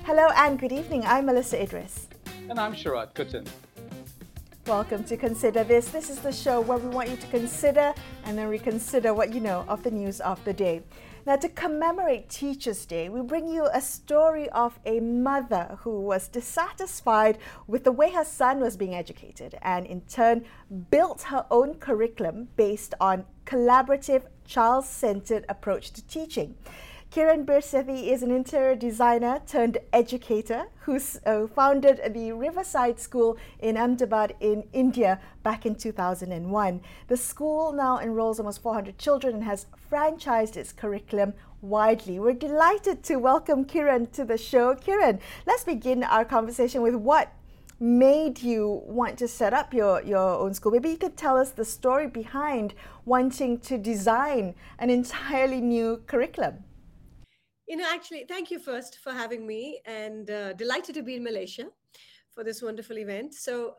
Hello and good evening. I'm Melissa Idris. And I'm Sharat Kuttan. Welcome to Consider This. This is the show where we want you to consider and then reconsider what you know of the news of the day. Now, to commemorate Teachers' Day, we bring you a story of a mother who was dissatisfied with the way her son was being educated and in turn built her own curriculum based on collaborative, child-centered approach to teaching. Kiran Birsethi is an interior designer turned educator who founded the Riverside School in Ahmedabad in India back in 2001. The school now enrolls almost 400 children and has franchised its curriculum widely. We're delighted to welcome Kiran to the show. Kiran, let's begin our conversation with what made you want to set up your own school. Maybe you could tell us the story behind wanting to design an entirely new curriculum. Actually, thank you first for having me and delighted to be in Malaysia for this wonderful event. So,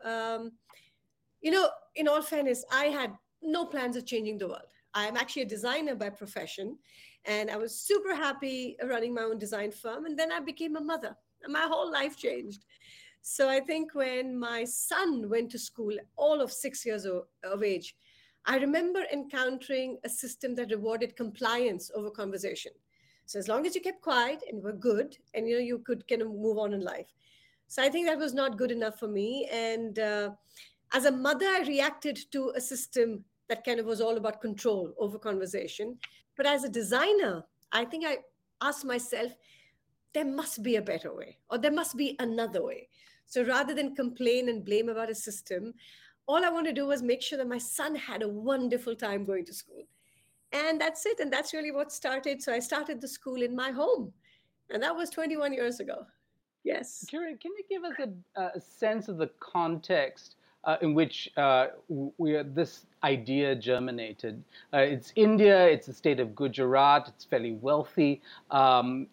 in all fairness, I had no plans of changing the world. I'm actually a designer by profession, and I was super happy running my own design firm. And then I became a mother, and my whole life changed. So I think when my son went to school, all of 6 years of age, I remember encountering a system that rewarded compliance over conversation. So as long as you kept quiet and were good, and you could kind of move on in life. So I think that was not good enough for me. And as a mother, I reacted to a system that kind of was all about control over conversation. But as a designer, I think I asked myself, there must be a better way, or there must be another way. So rather than complain and blame about a system, all I want to do was make sure that my son had a wonderful time going to school. And that's it. And that's really what started. So I started the school in my home. And that was 21 years ago. Yes. Kiran, can you give us a sense of the context in which this idea germinated? It's India, it's the state of Gujarat, it's fairly wealthy, and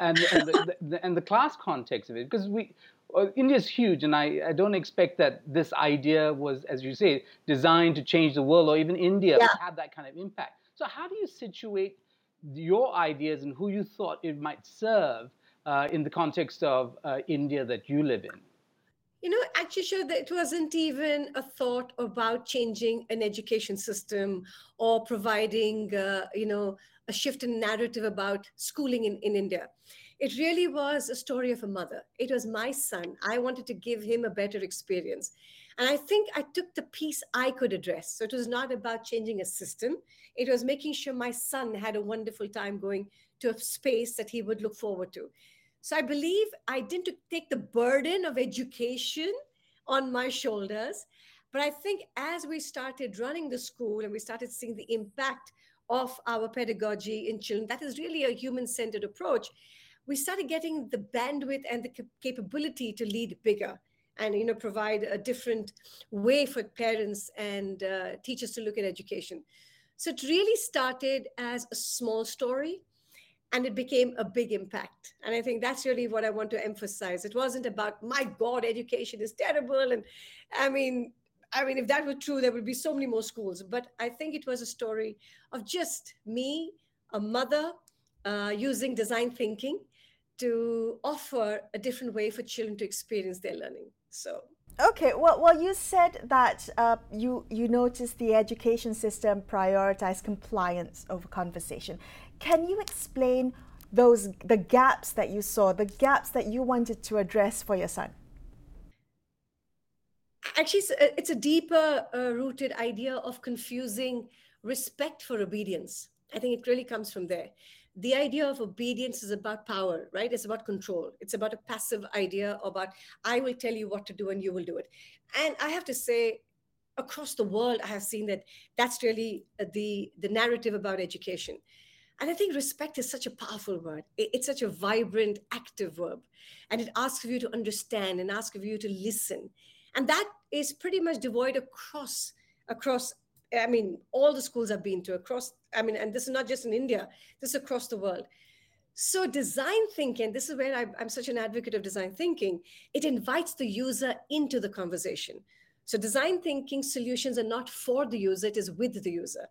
the class context of it, because India is huge, and I don't expect that this idea was, as you say, designed to change the world, or even India would have that kind of impact. So how do you situate your ideas and who you thought it might serve in the context of India that you live in? Actually, sure, that it wasn't even a thought about changing an education system or providing, a shift in narrative about schooling in India. It really was a story of a mother. It was my son. I wanted to give him a better experience. And I think I took the piece I could address. So it was not about changing a system. It was making sure my son had a wonderful time going to a space that he would look forward to. So I believe I didn't take the burden of education on my shoulders. But I think as we started running the school and we started seeing the impact of our pedagogy in children, that is really a human-centered approach. We started getting the bandwidth and the capability to lead bigger and provide a different way for parents and teachers to look at education. So it really started as a small story, and it became a big impact. And I think that's really what I want to emphasize. It wasn't about, my God, education is terrible. And I mean, if that were true, there would be so many more schools. But I think it was a story of just me, a mother, using design thinking to offer a different way for children to experience their learning. So. Okay, well, you said that you noticed the education system prioritize compliance over conversation. Can you explain the gaps that you saw, the gaps that you wanted to address for your son? Actually, it's a deeper rooted idea of confusing respect for obedience. I think it really comes from there. The idea of obedience is about power, right? It's about control. It's about a passive idea about, I will tell you what to do and you will do it. And I have to say, across the world, I have seen that that's really the narrative about education. And I think respect is such a powerful word. It's such a vibrant, active verb. And it asks of you to understand and asks of you to listen. And that is pretty much devoid across all the schools I've been to and this is not just in India, this is across the world. So design thinking, this is where I'm such an advocate of design thinking, it invites the user into the conversation. So design thinking solutions are not for the user, it is with the user.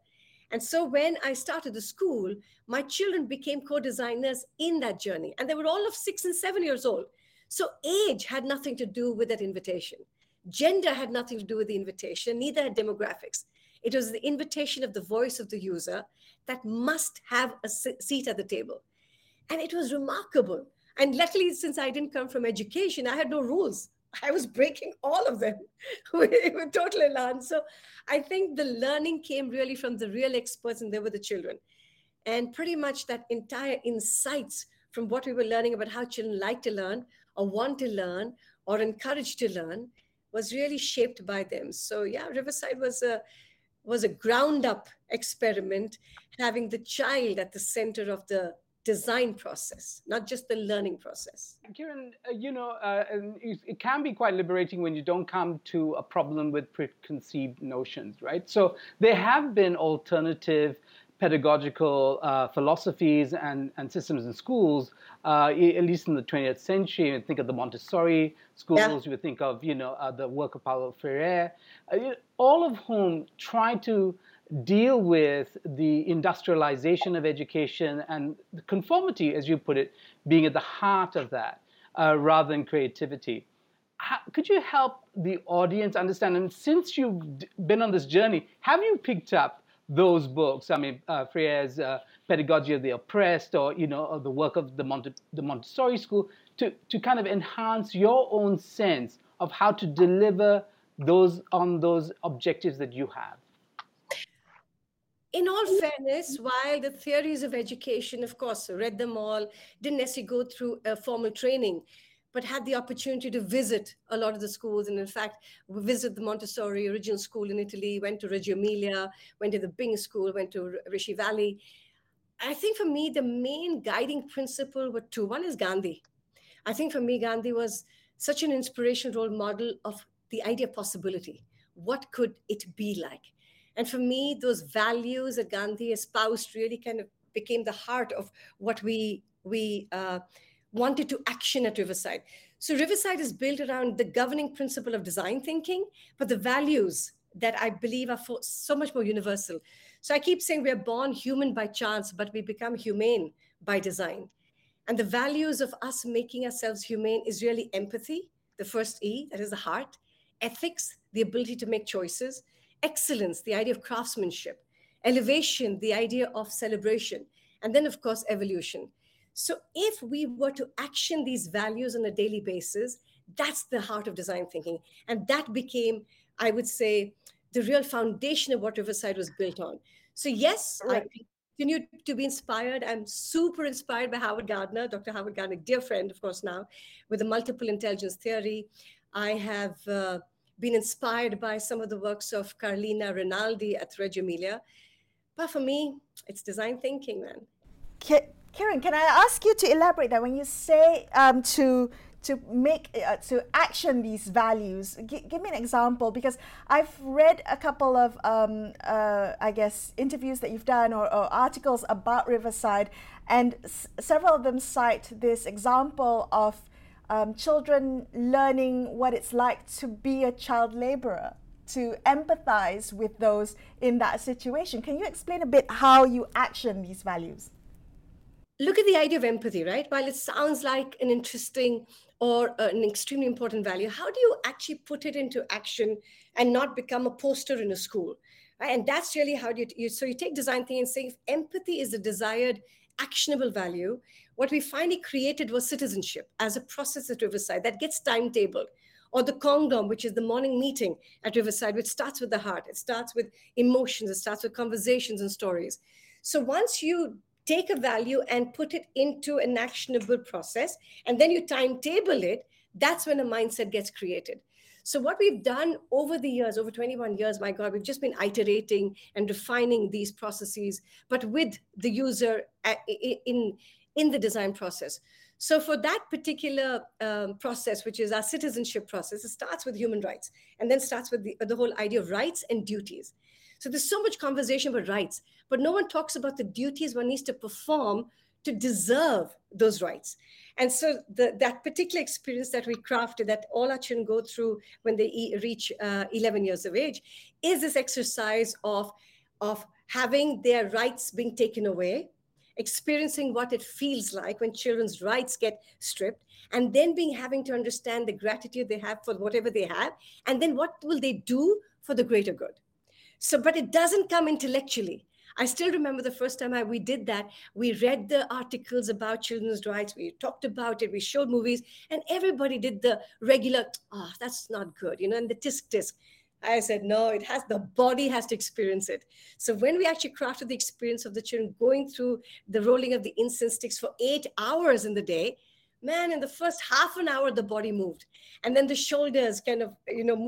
And so when I started the school, my children became co-designers in that journey. And they were all of 6 and 7 years old. So age had nothing to do with that invitation. Gender had nothing to do with the invitation, neither had demographics. It was the invitation of the voice of the user that must have a seat at the table. And it was remarkable. And luckily, since I didn't come from education, I had no rules. I was breaking all of them with total elan. So I think the learning came really from the real experts, and they were the children. And pretty much that entire insights from what we were learning about how children like to learn or want to learn or encouraged to learn was really shaped by them. So yeah, Riverside was a ground up experiment, having the child at the center of the design process, not just the learning process. Kiran, and it can be quite liberating when you don't come to a problem with preconceived notions, right? So there have been alternative pedagogical philosophies and systems in schools, at least in the 20th century. You think of the Montessori schools, yeah. You would think of, the work of Paulo Freire, all of whom try to deal with the industrialization of education and the conformity, as you put it, being at the heart of that, rather than creativity. Could you help the audience understand, and since you've been on this journey, have you picked up those books? I mean, Freire's Pedagogy of the Oppressed, or or the work of the Montessori school, to kind of enhance your own sense of how to deliver those objectives that you have? In all fairness, while the theories of education, of course, read them all, didn't necessarily go through a formal training, but had the opportunity to visit a lot of the schools. And in fact, we visited the Montessori original school in Italy, went to Reggio Emilia, went to the Bing school, went to Rishi Valley. I think for me, the main guiding principle were two. One is Gandhi. I think for me, Gandhi was such an inspirational role model of the idea of possibility. What could it be like? And for me, those values that Gandhi espoused really kind of became the heart of what we wanted to action at Riverside. So Riverside is built around the governing principle of design thinking, but the values that I believe are so much more universal. So I keep saying we're born human by chance, but we become humane by design. And the values of us making ourselves humane is really empathy, the first E, that is the heart, ethics, the ability to make choices, excellence, the idea of craftsmanship, elevation, the idea of celebration, and then, of course, evolution. So if we were to action these values on a daily basis, that's the heart of design thinking. And that became, I would say, the real foundation of what Riverside was built on. So yes, right. I continue to be inspired. I'm super inspired by Howard Gardner, Dr. Howard Gardner, dear friend, of course, now, with the multiple intelligence theory. I have been inspired by some of the works of Carlina Rinaldi at Reggio Emilia. But for me, it's design thinking, man. Kiran, can I ask you to elaborate that when you say to action these values? Give me an example, because I've read a couple of I guess interviews that you've done or articles about Riverside, and several of them cite this example of children learning what it's like to be a child laborer, to empathize with those in that situation. Can you explain a bit how you action these values? Look at the idea of empathy, right? While it sounds like an interesting or an extremely important value, how do you actually put it into action and not become a poster in a school? Right? And that's really how so you take design thinking and say, if empathy is the desired actionable value, what we finally created was citizenship as a process at Riverside that gets timetabled. Or the Kongdom, which is the morning meeting at Riverside, which starts with the heart. It starts with emotions. It starts with conversations and stories. So once you take a value and put it into an actionable process, and then you timetable it, that's when a mindset gets created. So what we've done over the years, over 21 years, my God, we've just been iterating and refining these processes, but with the user in the design process. So for that particular process, which is our citizenship process, it starts with human rights, and then starts with the whole idea of rights and duties. So there's so much conversation about rights, but no one talks about the duties one needs to perform to deserve those rights. And so that particular experience that we crafted, that all our children go through when they reach 11 years of age, is this exercise of having their rights being taken away, experiencing what it feels like when children's rights get stripped, and then being having to understand the gratitude they have for whatever they have, and then what will they do for the greater good. So, but it doesn't come intellectually. I still remember the first time we did that. We read the articles about children's rights. We talked about it. We showed movies, and everybody did the regular, oh, that's not good, and the tisk tisk. I said, no, the body has to experience it. So when we actually crafted the experience of the children going through the rolling of the incense sticks for 8 hours in the day, man, in the first half an hour, the body moved. And then the shoulders kind of,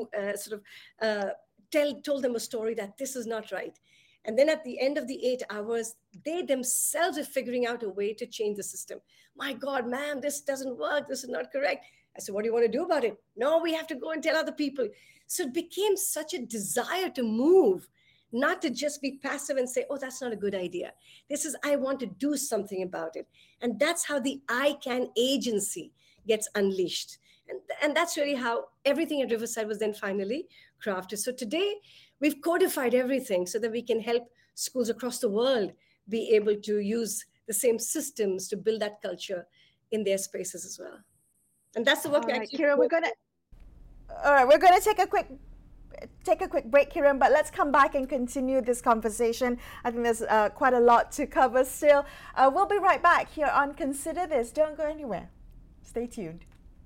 told them a story that this is not right. And then at the end of the 8 hours, they themselves are figuring out a way to change the system. My God, man, this doesn't work. This is not correct. I said, what do you want to do about it? No, we have to go and tell other people. So it became such a desire to move, not to just be passive and say, oh, that's not a good idea. This is, I want to do something about it. And that's how the I Can agency gets unleashed. And that's really how everything at Riverside was then finally crafted. So today, we've codified everything so that we can help schools across the world be able to use the same systems to build that culture in their spaces as well. And that's the work we actually. Kiran, we're gonna take a quick break, Kiran, but let's come back and continue this conversation. I think there's quite a lot to cover still. We'll be right back here on Consider This. Don't go anywhere. Stay tuned.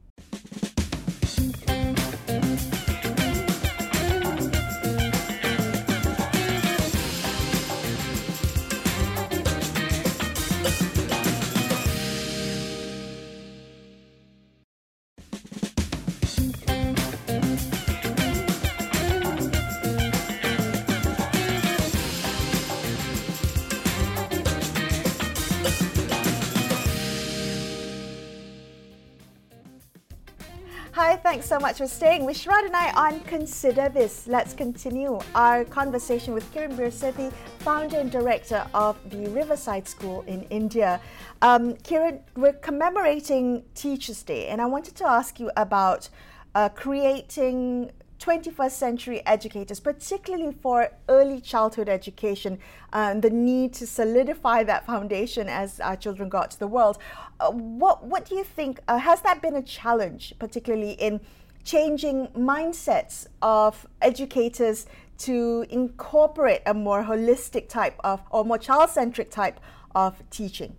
Hi, thanks so much for staying with Sharad and I on Consider This. Let's continue our conversation with Kiran Birsethi, founder and director of the Riverside School in India. Kiran, we're commemorating Teachers' Day, and I wanted to ask you about creating 21st century educators, particularly for early childhood education, the need to solidify that foundation as our children got to the world. What do you think, has that been a challenge, particularly in changing mindsets of educators to incorporate a more holistic type of, or more child-centric type of teaching?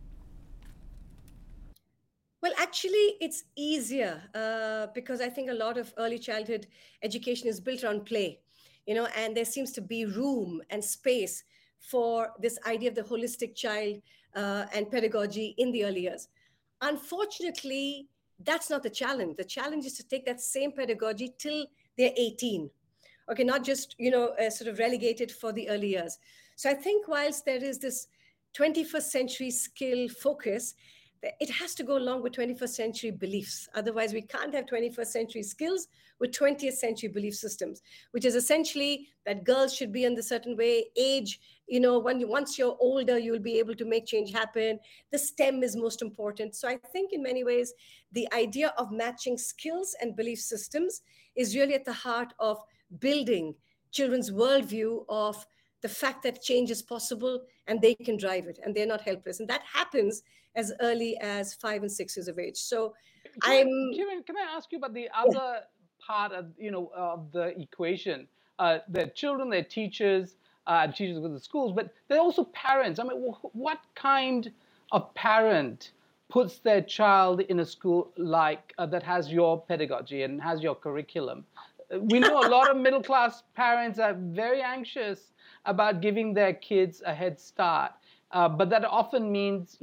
Well, actually, it's easier because I think a lot of early childhood education is built around play, and there seems to be room and space for this idea of the holistic child and pedagogy in the early years. Unfortunately, that's not the challenge. The challenge is to take that same pedagogy till they're 18. Okay, not just, sort of relegated for the early years. So I think whilst there is this 21st century skill focus, it has to go along with 21st century beliefs. Otherwise, we can't have 21st century skills with 20th century belief systems, which is essentially that girls should be in a certain way, age, once you're older, you'll be able to make change happen. The STEM is most important. So I think in many ways, the idea of matching skills and belief systems is really at the heart of building children's worldview of the fact that change is possible and they can drive it and they're not helpless. And that happens as early as 5 and 6 years of age. So Kiran, can I ask you about the other part of, of the equation? They're children, they're teachers, teachers with the schools, but they're also parents. I mean, what kind of parent puts their child in a school like that has your pedagogy and has your curriculum? We know a lot of middle-class parents are very anxious about giving their kids a head start, but that often means,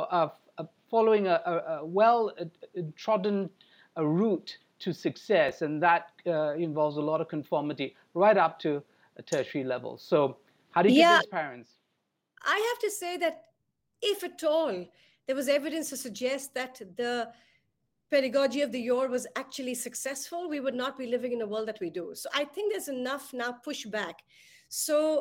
following a well-trodden route to success, and that involves a lot of conformity right up to a tertiary level. So how do you convince parents? I have to say that if at all there was evidence to suggest that the pedagogy of the yore was actually successful, we would not be living in the world that we do. So I think there's enough now pushback. So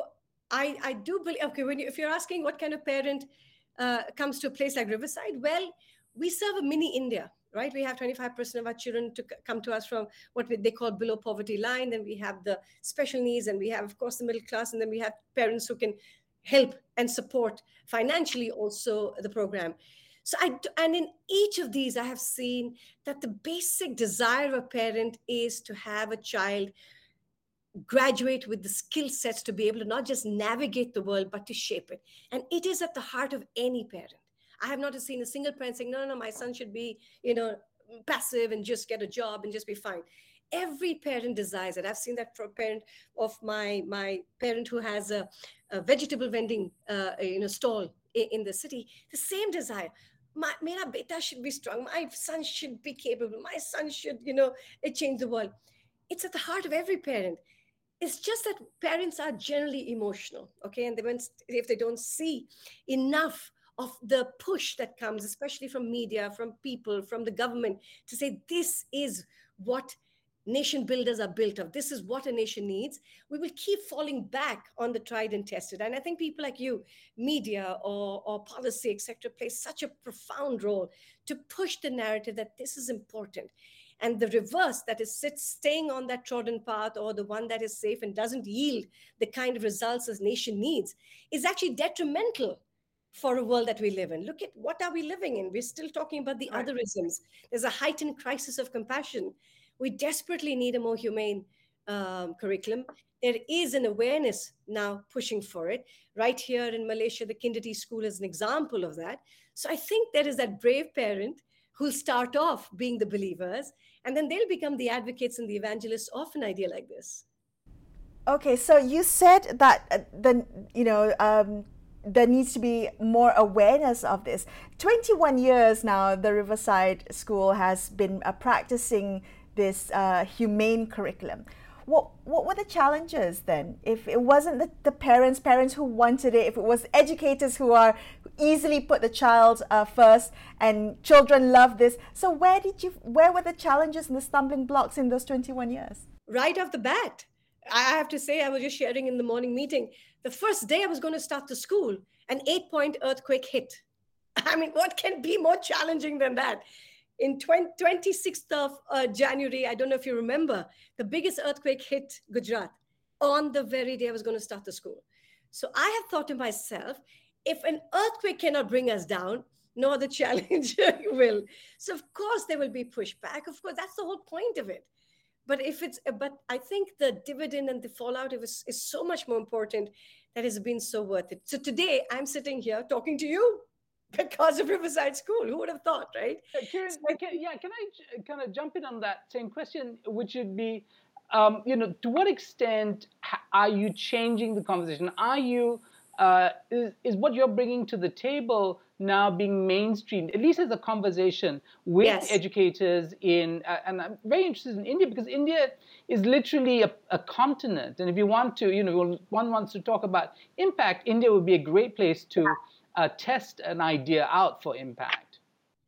I do believe, okay, if you're asking what kind of parent comes to a place like Riverside, well, we serve a mini India, right? We have 25% of our children to come to us from what they call below poverty line. Then we have the special needs, and we have, of course, the middle class, and then we have parents who can help and support financially also the program. So and in each of these, I have seen that the basic desire of a parent is to have a child graduate with the skill sets to be able to not just navigate the world, but to shape it. And it is at the heart of any parent. I have not seen a single parent saying, no, my son should be, passive and just get a job and just be fine. Every parent desires it. I've seen that for a parent of my parent who has a vegetable vending, stall in the city. The same desire. Mera beta should be strong. My son should be capable. My son should, change the world. It's at the heart of every parent. It's just that parents are generally emotional, okay? And if they don't see enough of the push that comes, especially from media, from people, from the government, to say this is what nation builders are built of, this is what a nation needs, we will keep falling back on the tried and tested. And I think people like you, media or policy, etc., play such a profound role to push the narrative that this is important. And the reverse, that is staying on that trodden path, or the one that is safe and doesn't yield the kind of results a nation needs, is actually detrimental for a world that we live in. Look at what are we living in? We're still talking about the otherisms. There's a heightened crisis of compassion. We desperately need a more humane curriculum. There is an awareness now pushing for it. Right here in Malaysia, the Kindity School is an example of that. So I think there is that brave parent who'll start off being the believers, and then they'll become the advocates and the evangelists of an idea like this. Okay, so you said that there needs to be more awareness of this. 21 years now, the Riverside School has been practicing this humane curriculum. What were the challenges then? If it wasn't the parents who wanted it, if it was educators who are easily put the child first, and children love this. So where were the challenges and the stumbling blocks in those 21 years? Right off the bat, I have to say, I was just sharing in the morning meeting, the first day I was going to start the school, an 8-point earthquake hit. I mean, what can be more challenging than that? In 26th of January, I don't know if you remember, the biggest earthquake hit Gujarat on the very day I was going to start the school. So I have thought to myself, if an earthquake cannot bring us down, no other challenge will. So of course there will be pushback. Of course, that's the whole point of it. But I think the dividend and the fallout is so much more important that has been so worth it. So today I'm sitting here talking to you because of Riverside School. Who would have thought, right? Kiran, can I kind of jump in on that same question, which would be, to what extent are you changing the conversation? Are you is what you're bringing to the table now being mainstreamed, at least as a conversation with educators in, and I'm very interested in India, because India is literally a continent. And if you want to, one wants to talk about impact, India would be a great place to test an idea out for impact.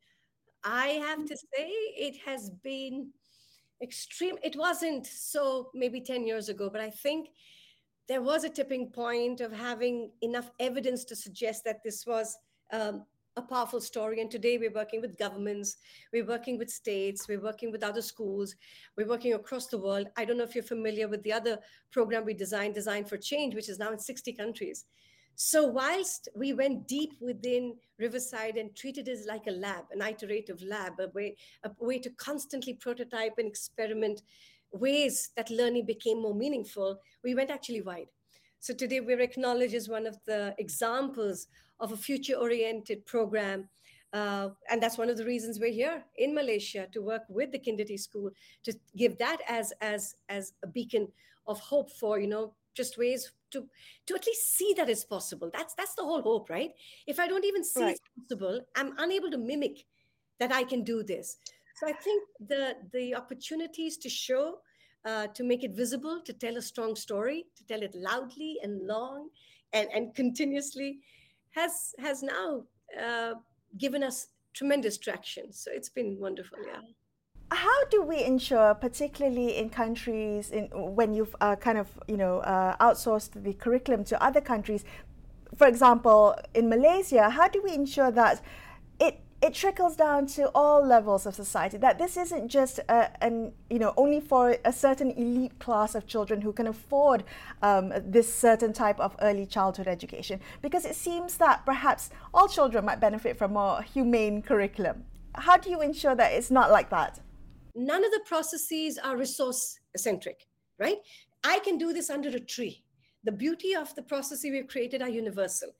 I have to say it has been extreme. It wasn't so maybe 10 years ago, but I think there was a tipping point of having enough evidence to suggest that this was a powerful story. And today we're working with governments, we're working with states, we're working with other schools, we're working across the world. I don't know if you're familiar with the other program we designed, Design for Change, which is now in 60 countries. So whilst we went deep within Riverside and treated it like a lab, an iterative lab, a way to constantly prototype and experiment ways that learning became more meaningful, we went actually wide. So today we're acknowledged as one of the examples of a future-oriented program. And that's one of the reasons we're here in Malaysia, to work with the Kindity School, to give that as a beacon of hope for, just ways to at least see that it's possible. That's the whole hope, right? If I don't even see it's possible, I'm unable to mimic that I can do this. So I think the opportunities to show, to make it visible, to tell a strong story, to tell it loudly and long and continuously has now given us tremendous traction. So it's been wonderful, yeah. How do we ensure, particularly in countries when you've outsourced the curriculum to other countries, for example, in Malaysia, how do we ensure that it trickles down to all levels of society, that this isn't just only for a certain elite class of children who can afford this certain type of early childhood education, because it seems that perhaps all children might benefit from a humane curriculum. How do you ensure that it's not like that? None of the processes are resource centric, right? I can do this under a tree. The beauty of the processes we've created are universal.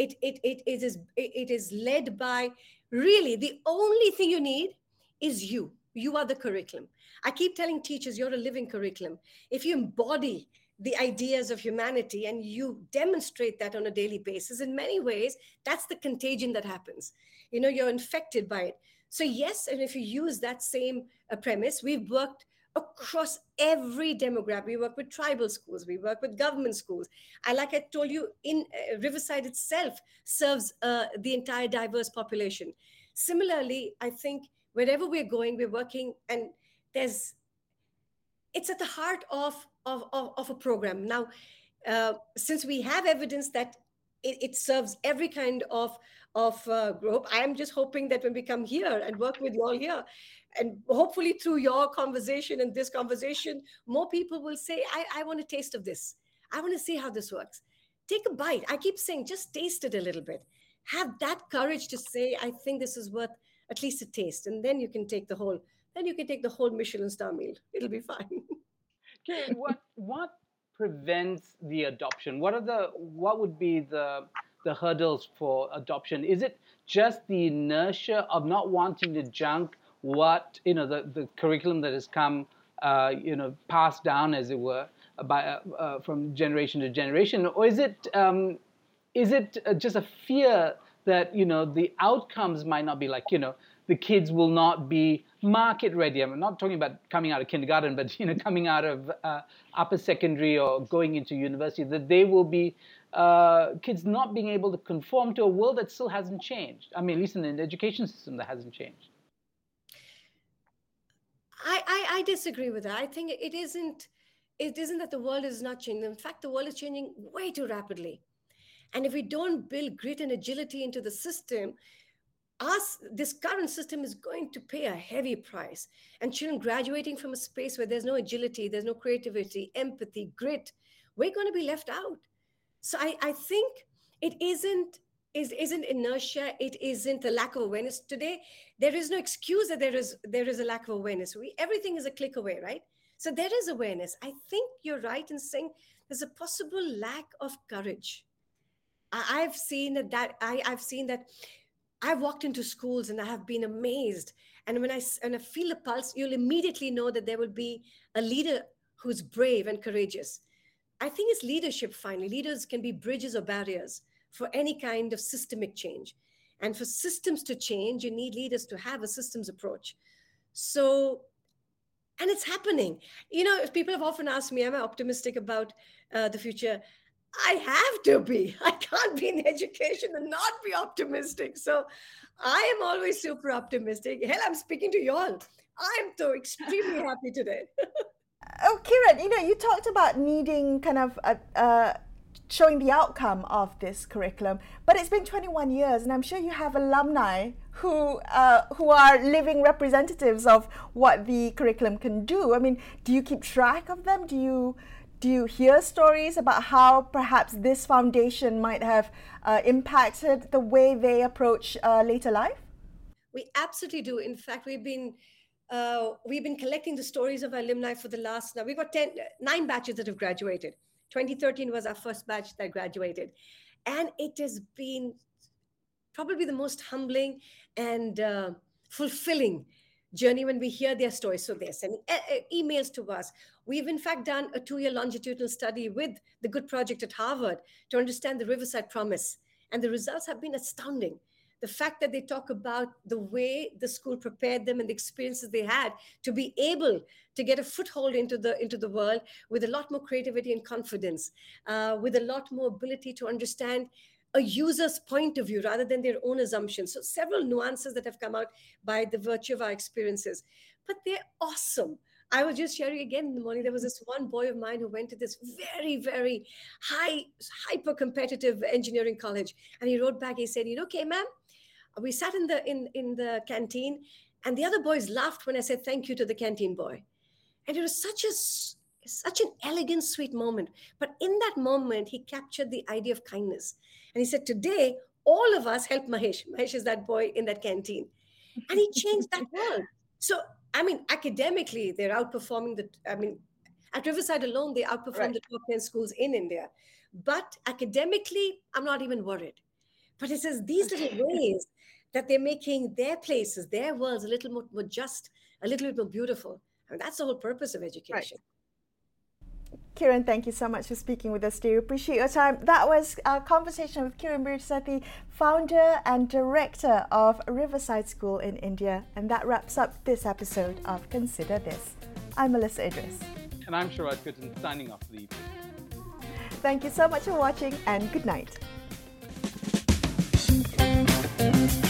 It is led by, really, the only thing you need is you. You are the curriculum. I keep telling teachers, you're a living curriculum. If you embody the ideas of humanity and you demonstrate that on a daily basis, in many ways, that's the contagion that happens. You're infected by it. So yes, and if you use that same premise, we've worked across every demographic. We work with tribal schools, we work with government schools. Like I told you, in Riverside itself serves the entire diverse population. Similarly, I think wherever we're going, we're working, and it's at the heart of a program. Now, since we have evidence that it serves every kind of group, I am just hoping that when we come here and work with you all here, and hopefully through your conversation and this conversation, more people will say, I want a taste of this. I want to see how this works. Take a bite. I keep saying, just taste it a little bit. Have that courage to say, I think this is worth at least a taste. And then you can take the whole Michelin star meal. It'll be fine. Okay, what prevents the adoption? What would be the hurdles for adoption? Is it just the inertia of not wanting to junk the curriculum that has come passed down, as it were, by from generation to generation, or is it just a fear that the outcomes might not be like the kids will not be market ready? I'm not talking about coming out of kindergarten, but coming out of upper secondary or going into university, that they will be kids not being able to conform to a world that still hasn't changed. I mean, at least in the education system, that hasn't changed. I disagree with that. I think it isn't that the world is not changing. In fact, the world is changing way too rapidly. And if we don't build grit and agility into the system, this current system is going to pay a heavy price. And children graduating from a space where there's no agility, there's no creativity, empathy, grit, we're going to be left out. So I think it isn't inertia. It isn't a lack of awareness. Today, there is no excuse that there is a lack of awareness. Everything is a click away, right? So there is awareness. I think you're right in saying there's a possible lack of courage. I've seen that. I've walked into schools and I have been amazed. And when I feel the pulse, you'll immediately know that there will be a leader who's brave and courageous. I think it's leadership, finally. Leaders can be bridges or barriers for any kind of systemic change. And for systems to change, you need leaders to have a systems approach. So, and it's happening. People have often asked me, am I optimistic about the future? I have to be. I can't be in education and not be optimistic. So I am always super optimistic. Hell, I'm speaking to you all. I'm so extremely happy today. Oh, Kiran, you talked about needing kind of showing the outcome of this curriculum, but it's been 21 years, and I'm sure you have alumni who are living representatives of what the curriculum can do. I mean, do you keep track of them? Do you hear stories about how perhaps this foundation might have impacted the way they approach later life? We absolutely do. In fact, we've been collecting the stories of our alumni for the last, now we've got 9 batches that have graduated. 2013 was our first batch that graduated. And it has been probably the most humbling and fulfilling journey when we hear their stories. So they're sending emails to us. We've in fact done a 2-year longitudinal study with the Good Project at Harvard to understand the Riverside Promise. And the results have been astounding. The fact that they talk about the way the school prepared them and the experiences they had to be able to get a foothold into the world with a lot more creativity and confidence, with a lot more ability to understand a user's point of view rather than their own assumptions. So several nuances that have come out by the virtue of our experiences, but they're awesome. I was just sharing again in the morning, there was this one boy of mine who went to this very, very hyper competitive engineering college. And he wrote back, he said, okay, ma'am, We sat in the canteen, and the other boys laughed when I said thank you to the canteen boy. And it was such an elegant, sweet moment. But in that moment, he captured the idea of kindness. And he said, today, all of us help Mahesh. Mahesh is that boy in that canteen. And he changed that world. So, I mean, academically, they're outperforming at Riverside alone, they outperform the top 10 schools in India. But academically, I'm not even worried. But it says these little ways that they're making their places, their worlds a little more just, a little bit more beautiful. I mean, that's the whole purpose of education. Kiran, thank you so much for speaking with us today. We appreciate your time. That was our conversation with Kiran Brihaspati, founder and director of Riverside School in India. And that wraps up this episode of Consider This. I'm Melissa Idris. And I'm Sharad Kuttan, signing off for the evening. Thank you so much for watching, and good night.